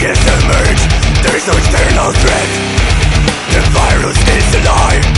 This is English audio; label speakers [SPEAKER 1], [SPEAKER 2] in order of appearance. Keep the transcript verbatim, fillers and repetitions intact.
[SPEAKER 1] There is no external threat. The virus is alive.